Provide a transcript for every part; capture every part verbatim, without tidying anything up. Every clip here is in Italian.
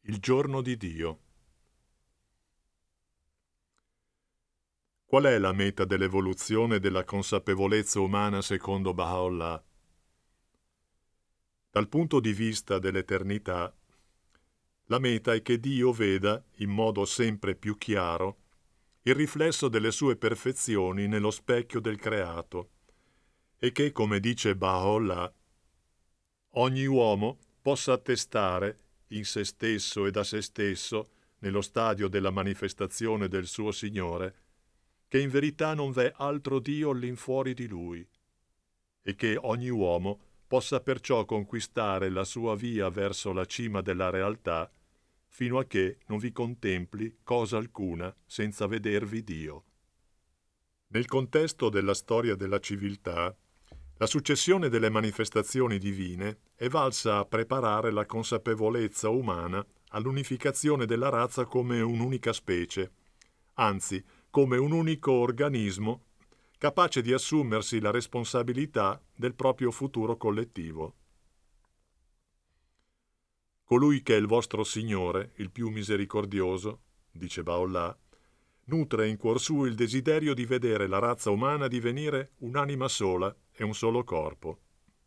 Il giorno di Dio. Qual è la meta dell'evoluzione della consapevolezza umana secondo Baha'u'llah? Dal punto di vista dell'eternità, la meta è che Dio veda, in modo sempre più chiaro, il riflesso delle sue perfezioni nello specchio del creato e che, come dice Baha'u'llah, ogni uomo possa attestare in se stesso e da se stesso, nello stadio della manifestazione del suo Signore, che in verità non v'è altro Dio all'infuori di Lui, e che ogni uomo possa perciò conquistare la sua via verso la cima della realtà, fino a che non vi contempli cosa alcuna senza vedervi Dio. Nel contesto della storia della civiltà, la successione delle manifestazioni divine è valsa a preparare la consapevolezza umana all'unificazione della razza come un'unica specie, anzi come un unico organismo capace di assumersi la responsabilità del proprio futuro collettivo. Colui che è il vostro Signore, il più misericordioso, dice Baha'u'llah, nutre in cuor suo il desiderio di vedere la razza umana divenire un'anima sola e un solo corpo.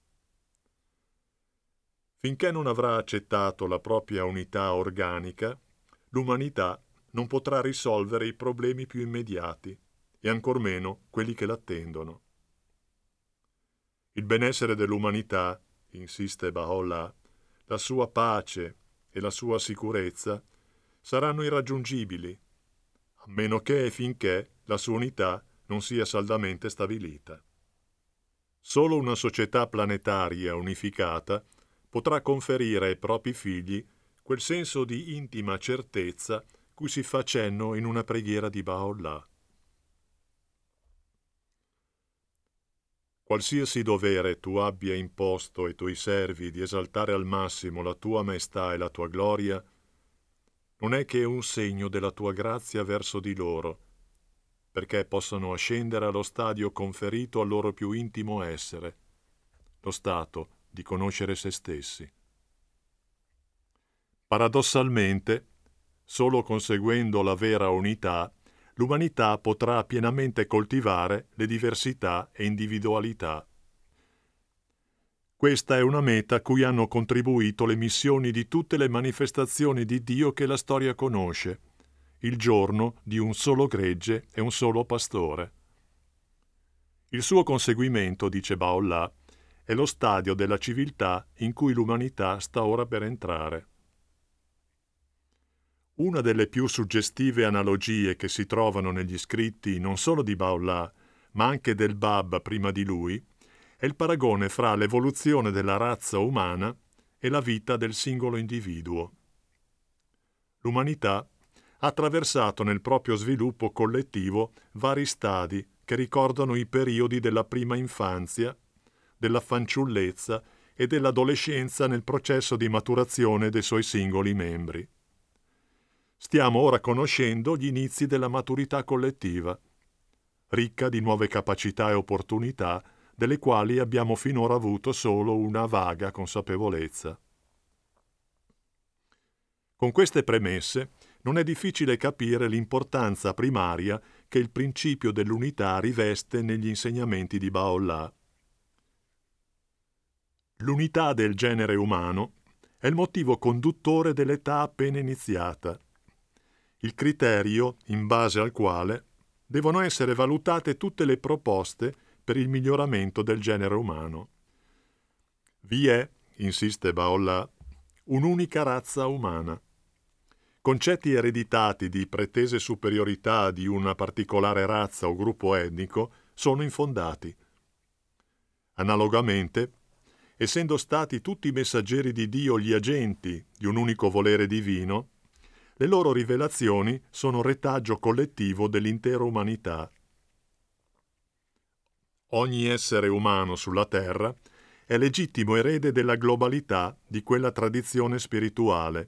Finché non avrà accettato la propria unità organica, l'umanità non potrà risolvere i problemi più immediati e ancor meno quelli che l'attendono. Il benessere dell'umanità, insiste Baha'u'llah, la sua pace e la sua sicurezza saranno irraggiungibili, a meno che e finché la sua unità non sia saldamente stabilita. Solo una società planetaria unificata potrà conferire ai propri figli quel senso di intima certezza cui si fa cenno in una preghiera di Baha'u'llah. Qualsiasi dovere tu abbia imposto ai tuoi servi di esaltare al massimo la tua maestà e la tua gloria, non è che un segno della tua grazia verso di loro, perché possano ascendere allo stadio conferito al loro più intimo essere, lo stato di conoscere se stessi. Paradossalmente, solo conseguendo la vera unità, l'umanità potrà pienamente coltivare le diversità e individualità. Questa è una meta a cui hanno contribuito le missioni di tutte le manifestazioni di Dio che la storia conosce, il giorno di un solo gregge e un solo pastore. Il suo conseguimento, dice Baha'u'llah, è lo stadio della civiltà in cui l'umanità sta ora per entrare. Una delle più suggestive analogie che si trovano negli scritti non solo di Baha'u'llah, ma anche del Bab prima di lui, è il paragone fra l'evoluzione della razza umana e la vita del singolo individuo. L'umanità ha attraversato nel proprio sviluppo collettivo vari stadi che ricordano i periodi della prima infanzia, della fanciullezza e dell'adolescenza nel processo di maturazione dei suoi singoli membri. Stiamo ora conoscendo gli inizi della maturità collettiva, ricca di nuove capacità e opportunità delle quali abbiamo finora avuto solo una vaga consapevolezza. Con queste premesse non è difficile capire l'importanza primaria che il principio dell'unità riveste negli insegnamenti di Baha'u'llah. L'unità del genere umano è il motivo conduttore dell'età appena iniziata, il criterio in base al quale devono essere valutate tutte le proposte per il miglioramento del genere umano. Vi è, insiste Baha'u'llah, un'unica razza umana. Concetti ereditati di pretese superiorità di una particolare razza o gruppo etnico sono infondati. Analogamente, essendo stati tutti i messaggeri di Dio gli agenti di un unico volere divino, le loro rivelazioni sono retaggio collettivo dell'intera umanità. Ogni essere umano sulla terra è legittimo erede della globalità di quella tradizione spirituale.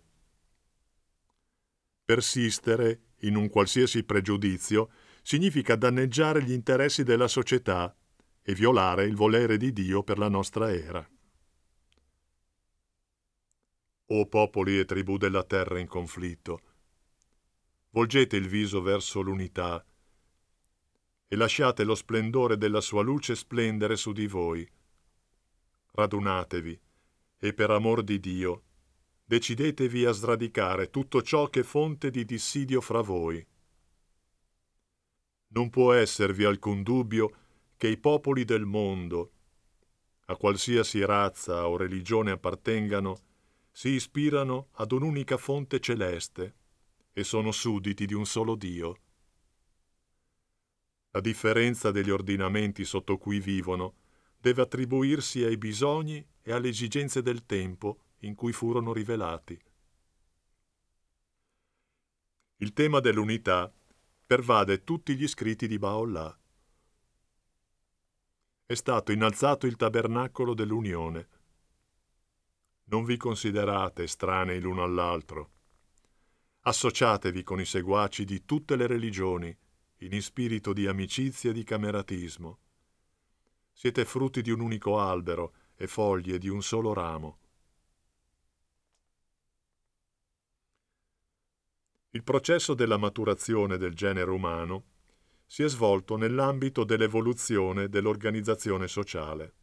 Persistere in un qualsiasi pregiudizio significa danneggiare gli interessi della società e violare il volere di Dio per la nostra era. O popoli e tribù della terra in conflitto, volgete il viso verso l'unità e lasciate lo splendore della sua luce splendere su di voi. Radunatevi e per amor di Dio decidetevi a sradicare tutto ciò che è fonte di dissidio fra voi. Non può esservi alcun dubbio che i popoli del mondo, a qualsiasi razza o religione appartengano, si ispirano ad un'unica fonte celeste e sono sudditi di un solo Dio. La differenza degli ordinamenti sotto cui vivono deve attribuirsi ai bisogni e alle esigenze del tempo in cui furono rivelati. Il tema dell'unità pervade tutti gli scritti di Baha'u'llah. È stato innalzato il tabernacolo dell'unione. Non vi considerate estranei l'uno all'altro. Associatevi con i seguaci di tutte le religioni in spirito di amicizia e di cameratismo. Siete frutti di un unico albero e foglie di un solo ramo. Il processo della maturazione del genere umano si è svolto nell'ambito dell'evoluzione dell'organizzazione sociale.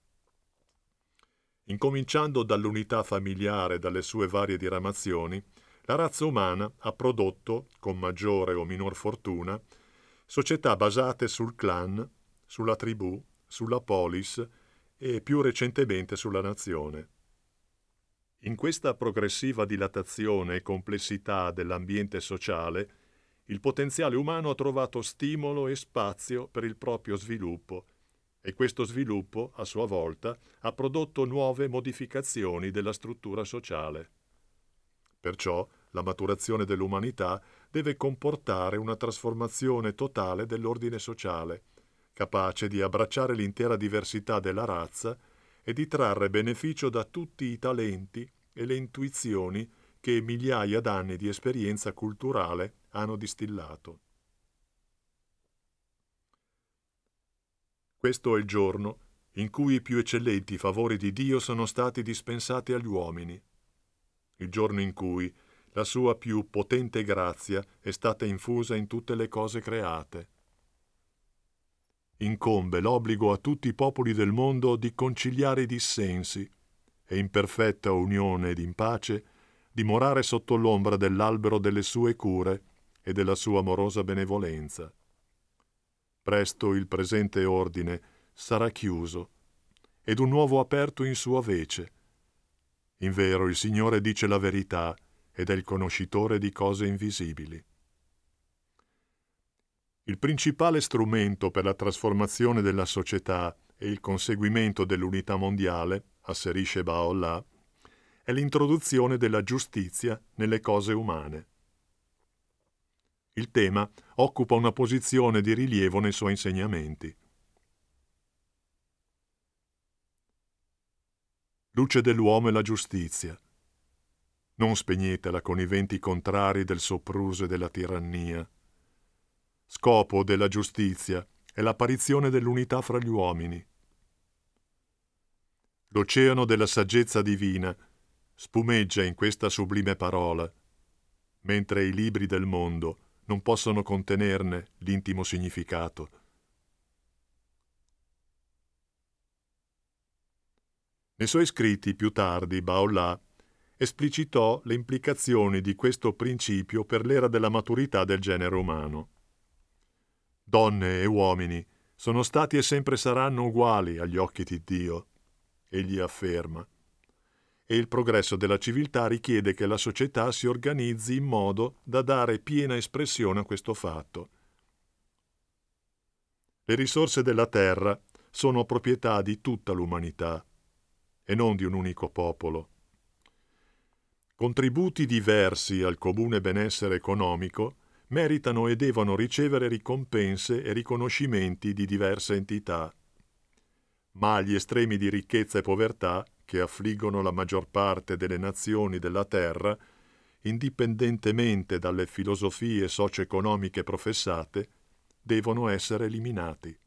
Incominciando dall'unità familiare e dalle sue varie diramazioni, la razza umana ha prodotto, con maggiore o minor fortuna, società basate sul clan, sulla tribù, sulla polis e più recentemente sulla nazione. In questa progressiva dilatazione e complessità dell'ambiente sociale, il potenziale umano ha trovato stimolo e spazio per il proprio sviluppo, e questo sviluppo, a sua volta, ha prodotto nuove modificazioni della struttura sociale. Perciò la maturazione dell'umanità deve comportare una trasformazione totale dell'ordine sociale, capace di abbracciare l'intera diversità della razza e di trarre beneficio da tutti i talenti e le intuizioni che migliaia d'anni di esperienza culturale hanno distillato. Questo è il giorno in cui i più eccellenti favori di Dio sono stati dispensati agli uomini, il giorno in cui la sua più potente grazia è stata infusa in tutte le cose create. Incombe l'obbligo a tutti i popoli del mondo di conciliare i dissensi e in perfetta unione ed in pace dimorare sotto l'ombra dell'albero delle sue cure e della sua amorosa benevolenza. Presto il presente ordine sarà chiuso ed un nuovo aperto in sua vece. Invero il Signore dice la verità ed è il conoscitore di cose invisibili. Il principale strumento per la trasformazione della società e il conseguimento dell'unità mondiale, asserisce Baha'u'llah, è l'introduzione della giustizia nelle cose umane. Il tema occupa una posizione di rilievo nei suoi insegnamenti. Luce dell'uomo è la giustizia. Non spegnetela con i venti contrari del sopruso e della tirannia. Scopo della giustizia è l'apparizione dell'unità fra gli uomini. L'oceano della saggezza divina spumeggia in questa sublime parola, mentre i libri del mondo non possono contenerne l'intimo significato. Nei suoi scritti più tardi, Baha'u'llah esplicitò le implicazioni di questo principio per l'era della maturità del genere umano. Donne e uomini sono stati e sempre saranno uguali agli occhi di Dio, egli afferma, e il progresso della civiltà richiede che la società si organizzi in modo da dare piena espressione a questo fatto. Le risorse della terra sono proprietà di tutta l'umanità e non di un unico popolo. Contributi diversi al comune benessere economico meritano e devono ricevere ricompense e riconoscimenti di diverse entità. Ma gli estremi di ricchezza e povertà che affliggono la maggior parte delle nazioni della terra, indipendentemente dalle filosofie socio-economiche professate, devono essere eliminati.